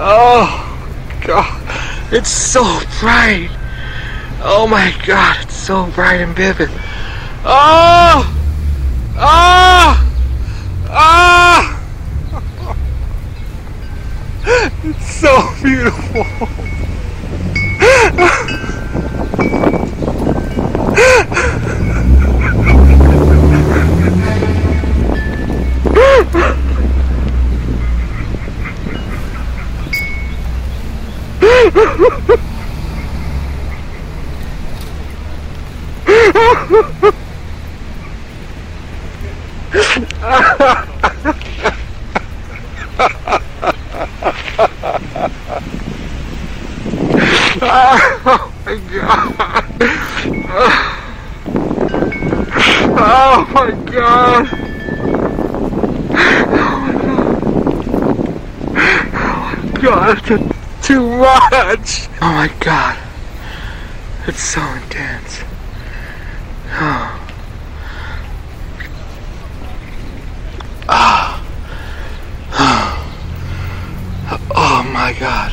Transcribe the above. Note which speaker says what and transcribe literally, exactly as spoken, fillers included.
Speaker 1: Oh, God. It's so bright. Oh, my God. It's so bright and vivid. Oh! Oh! Oh! It's so beautiful. Oh my God. Oh my God. Oh my God, it's too much. Oh my God. It's so intense. Oh. Oh. Oh my God.